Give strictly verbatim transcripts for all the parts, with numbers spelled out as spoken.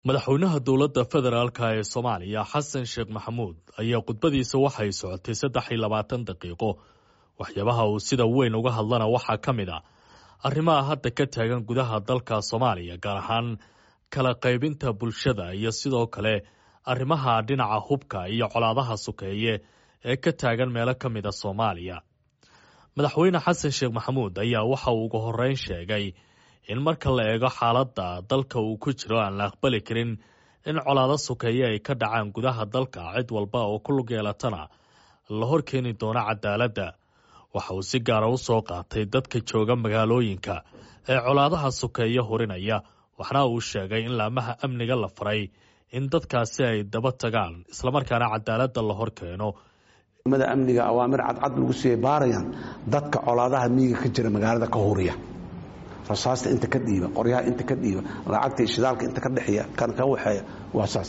madaxweynaha dowladda federaalka ee Soomaaliya Xasan Sheekh Maxamuud ayaa khudbadiisa waxay socotay saddex iyo labaatan daqiiqo waxyaabaha uu sida weyn uga hadlana waxaa ka mid ah arrimaha hadda ka taagan gudaha dalka Soomaaliya gaar ahaan kala qaybinta bulshada iyo sidoo kale arrimaha dhinaca hubka iyo colaadaha sukeeye ee ka taagan meelo ka mid ah Soomaaliya madaxweyne Xasan Sheekh Maxamuud ayaa waxa uu ugu horeyn sheegay in marka la eego xaaladda dalka uu ku jiro aan la aqbali karin in colaado sukeeye ay ka dhacaan gudaha dalka cid walba oo ku lug yeelatana la hor keeni doono cadaaladda waxa uu si gaara u soo qaatay dadka jooga magaalooyinka ee colaadaha sukeeye horinaya waxna uu sheegay in laamaha amniga la faray in dadkaasi ay daba tagaan islamarkaana cadaaladda la hor keeno mada amniga awaamir cadcad lagu sii baarayaan dadka colaadaha miyiga ka jira magaalada ka horiya rasaasta inta ka dhiiba qoryaha inta ka dhiiba lacagta shidaalka inta ka dhaxaya kan ka waxaya waa saas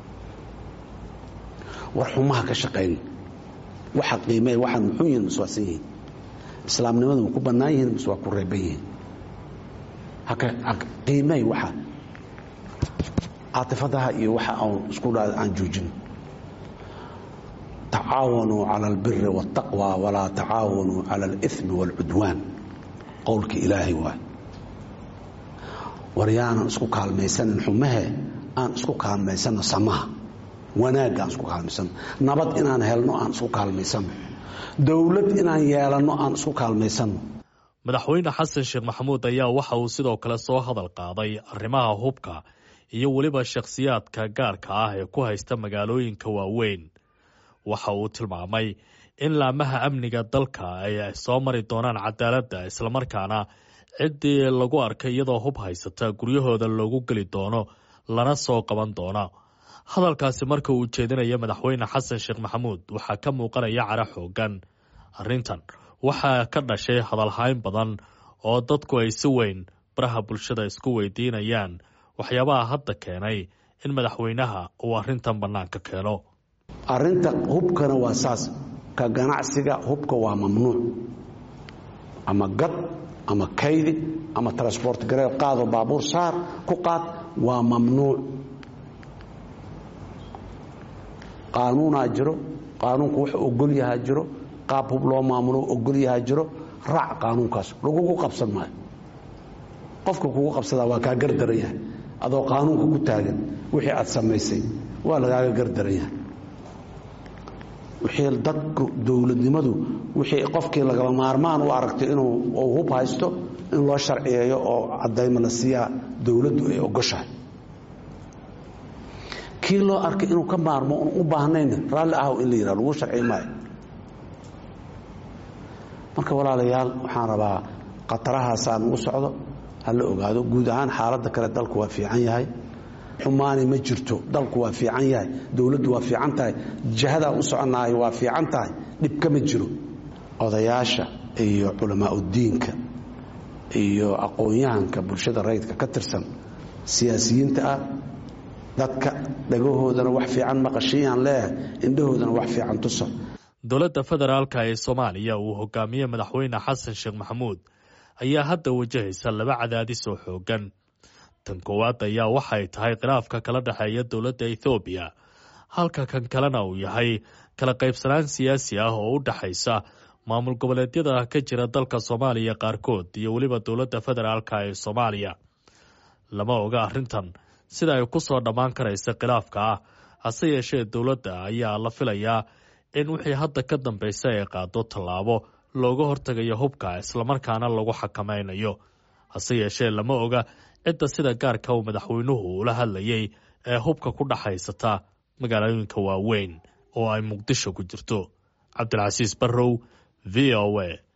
war xumaha ka shaqeyn waxa qiimeey waxan muxuu yihiin maswaasan yihiin islaamnimadu ku banaan yihiin maswaa ku reeban yihiin haka qiimeey waxa عاطفتها يوحى أو سكول عن جوجن تعاونوا على البر والتقوى ولا تعاونوا على الإثم والعدوان قولك إلهي واي وريانا اسكوك هالميسان حمها أن اسكوك هالميسان سماها وناقا اسكوك هالميسان نبض إنان هيلنو أن اسكوك هالميسان دولة إنان يالنو أن اسكوك هالميسان madaxweyne xasan sheekh maxamuud ayaa waxa uu sidoo kale soo hadal qaaday arrimaha hubka iyo waliba shakhsiyaadka gaarka ah ee ku haysta magaalooyinka waaweyn waxa uu tilmaamay in laamaha amniga dalka ay soo mari doonaan cadaaladda isla markaana cidii lagu arkay iyadoo hub haysata guryahooda loogu geli doono lana soo qaban doono hadalkaasi marka uu jeedinaya madaxweyne xasan sheekh maxamuud waxa ka muuqanaya cara xoogan arrintan waxaa ka dhashay hadalhayn badan oo dadku ay si weyn baraha bulshada isku weydiinayaan waxyaabaha hadda keenay in madaxweynaha uu arrintan banaanka keeno arrinta hubkana waa saas ka ganacsiga hubka waa mamnuuc ama gad ama kaydi ama transport gareer qaado baabuur saar ku qaad waa mamnuuc qaanuuna jiro qaanuunku wuxuu ogol yahay jiro qaab hub loo maamulo ogol yahay jiro raac qaanuunkaas lagu qabsan maayo qofka kugu qabsada waa ka gardaran yahay adoo qaanuunka ku taagan wixii aad samaysay waa lagaaga gardaran yahay wixii dadku dawladnimadu wixii qofkii laga maarmaan u aragtay inuu uu hub haysto in loo sharciyeeyo oo cadaymo la siiya dawladdu ay ogoshahay kii loo arkay inuu ka maarmo u baahnayn raalli ah in la yiraahdo lagu sharciyo maayo marka walaalayaal waxaan rabaa qatarahaas aan ugu socdo hal ogaado guud ahaan xaaladda kale dalku waa fiican yahay xumaani ma jirto dalku waa fiican yahay dawladdu waa fiican tahay jihada u soconaay waa fiican tahay dib kama jiro odayaasha iyo culamaa diinka iyo aqoonyahanka bulshada rayidka ka tirsan siyaasiyiinta ah dadka dhagahoodana wax fiican maqashiyaan leeyahay indhahoodana wax fiican tuso dowladda federaalka ee Soomaaliya uu hogaamiye madaxweyne Xasan Sheekh Maxamuud ayaa hadda wajahaysa laba cadaadis oo xoogan tan koowaad ayaa waxay tahay khilaafka kala dhaxeeya dowladda Ethiopia halka kan kalena uu yahay kala qaybsanaan siyaasi ah oo u dhaxaysa maamul goboleedyada ka jira dalka Soomaaliya qaarkood iyo waliba dowladda federaalka ee Soomaaliya lama oga arrintan sida ay ku soo dhamaan karaysa khilaafka ah hase yeeshee dowladda ayaa la filayaa in wixii hadda ka dambaysa ay qaado tallaabo looga hortagayo hubka isla markaana lagu xakameynayo hase yeeshee lama oga cidda sida gaarka uu madaxweynuhu ula hadlayay ee hubka ku dhaxaysata magaalooyinka waaweyn oo ay Muqdisho ku jirto Cabdilcasiis Barrow V O A